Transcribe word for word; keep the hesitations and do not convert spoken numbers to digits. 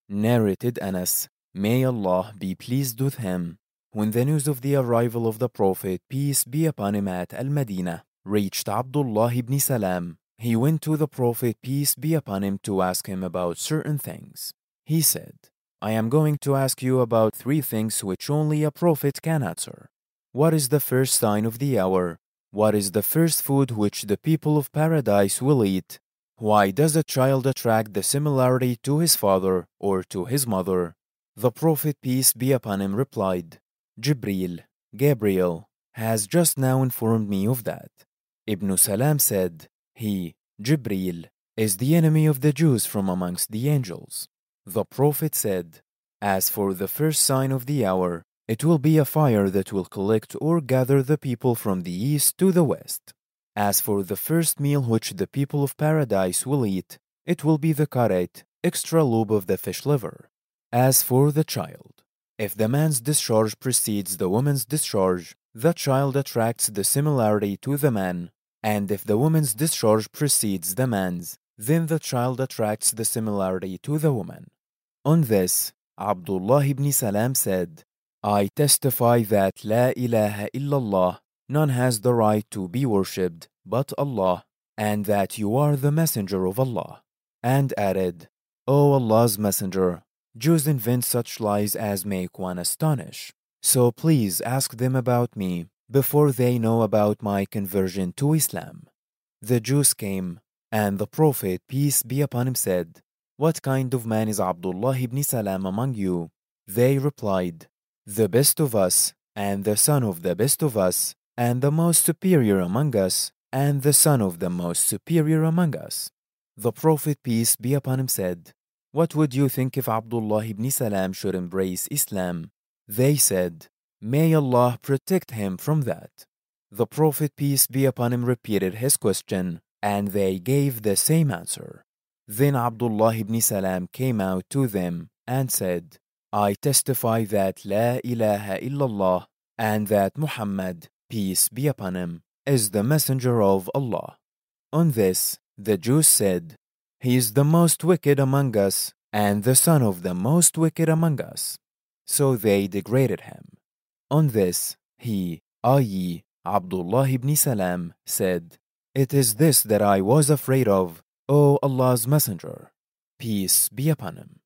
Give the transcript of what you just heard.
Narrated Anas, may Allah be pleased with him, when the news of the arrival of the Prophet, peace be upon him, at Al-Madinah reached Abdullah ibn Salam, he went to the Prophet, peace be upon him, to ask him about certain things. He said, I am going to ask you about three things which only a prophet can answer. What is the first sign of the hour? What is the first food which the people of paradise will eat? Why does a child attract the similarity to his father or to his mother? The Prophet, peace be upon him, replied, Jibreel, Gabriel, has just now informed me of that. Ibn Salam said, he, Jibreel, is the enemy of the Jews from amongst the angels. The Prophet said, as for the first sign of the hour, it will be a fire that will collect or gather the people from the east to the west. As for the first meal which the people of paradise will eat, it will be the karet, extra lube of the fish liver. As for the child, if the man's discharge precedes the woman's discharge, the child attracts the similarity to the man, and if the woman's discharge precedes the man's, then the child attracts the similarity to the woman. On this, Abdullah ibn Salam said, I testify that La ilaha illallah, none has the right to be worshipped but Allah, and that you are the messenger of Allah. And added, O Allah's messenger, Jews invent such lies as make one astonish. So please ask them about me before they know about my conversion to Islam. The Jews came, and the Prophet, peace be upon him, said, What kind of man is Abdullah ibn Salam among you? They replied, The best of us, and the son of the best of us, and the most superior among us, and the son of the most superior among us. The Prophet, peace be upon him, said, What would you think if Abdullah ibn Salam should embrace Islam? They said, May Allah protect him from that. The Prophet, peace be upon him, repeated his question, and they gave the same answer. Then Abdullah ibn Salam came out to them and said, I testify that La ilaha illallah, and that Muhammad, peace be upon him, is the messenger of Allah. On this, the Jews said, He is the most wicked among us, and the son of the most wicked among us. So they degraded him. On this, he, that is, Abdullah ibn Salam, said, It is this that I was afraid of, O Allah's messenger, peace be upon him.